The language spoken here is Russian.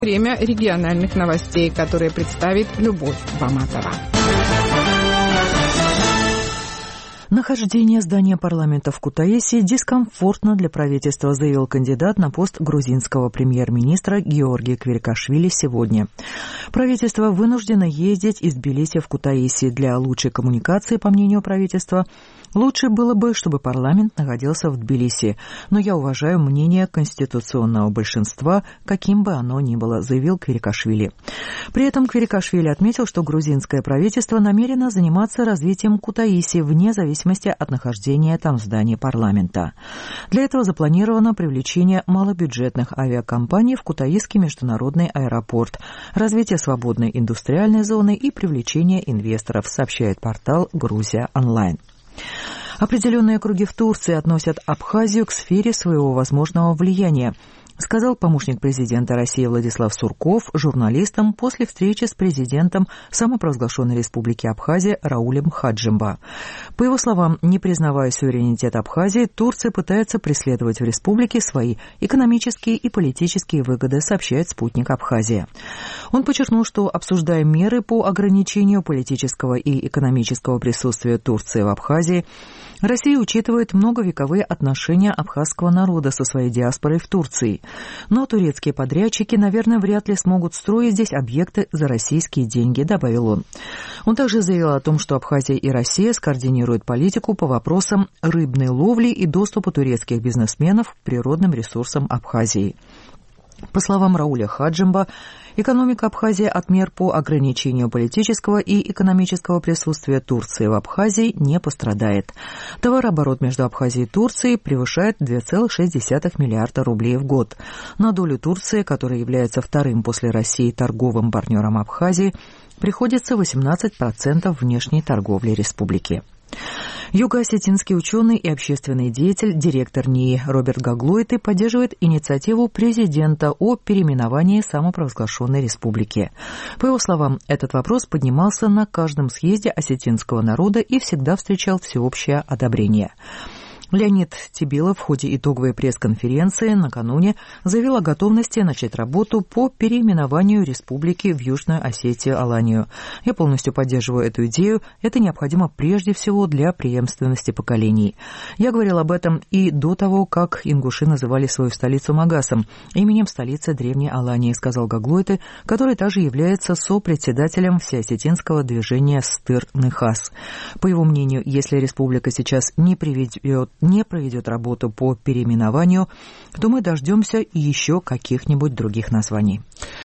Время региональных новостей, которые представит Любовь Баматова. Нахождение здания парламента в Кутаиси дискомфортно для правительства, заявил кандидат на пост грузинского премьер-министра Георгий Квирикашвили сегодня. Правительство вынуждено ездить из Тбилиси в Кутаиси. Для лучшей коммуникации, по мнению правительства, лучше было бы, чтобы парламент находился в Тбилиси. Но я уважаю мнение конституционного большинства, каким бы оно ни было, заявил Квирикашвили. При этом Квирикашвили отметил, что грузинское правительство намерено заниматься развитием Кутаиси вне зависимости от нахождения там здания парламента. Для этого запланировано привлечение малобюджетных авиакомпаний в Кутаисский международный аэропорт, развитие свободной индустриальной зоны и привлечение инвесторов, сообщает портал «Грузия онлайн». Определенные круги в Турции относят Абхазию к сфере своего возможного влияния, сказал помощник президента России Владислав Сурков журналистам после встречи с президентом самопровозглашенной республики Абхазия Раулем Хаджимба. По его словам, не признавая суверенитет Абхазии, Турция пытается преследовать в республике свои экономические и политические выгоды, сообщает спутник Абхазия. Он подчеркнул, что, обсуждая меры по ограничению политического и экономического присутствия Турции в Абхазии, Россия учитывает многовековые отношения абхазского народа со своей диаспорой в Турции. Но турецкие подрядчики, наверное, вряд ли смогут строить здесь объекты за российские деньги, добавил он. Он также заявил о том, что Абхазия и Россия скоординируют политику по вопросам рыбной ловли и доступа турецких бизнесменов к природным ресурсам Абхазии. По словам Рауля Хаджимба, экономика Абхазии от мер по ограничению политического и экономического присутствия Турции в Абхазии не пострадает. Товарооборот между Абхазией и Турцией превышает 2,6 миллиарда рублей в год. На долю Турции, которая является вторым после России торговым партнером Абхазии, приходится 18% внешней торговли республики. Юго-осетинский ученый и общественный деятель, директор НИИ Роберт Гаглойты поддерживает инициативу президента о переименовании самопровозглашенной республики. По его словам, этот вопрос поднимался на каждом съезде осетинского народа и всегда встречал всеобщее одобрение. Леонид Тибилов в ходе итоговой пресс-конференции накануне заявил о готовности начать работу по переименованию республики в Южную Осетию-Аланию. Я полностью поддерживаю эту идею. Это необходимо прежде всего для преемственности поколений. Я говорил об этом и до того, как ингуши называли свою столицу Магасом, именем столицы древней Алании, сказал Гаглойты, который также является сопредседателем всеосетинского движения Стыр-Нехас. По его мнению, если республика сейчас не проведет работу по переименованию, то мы дождемся еще каких-нибудь других названий.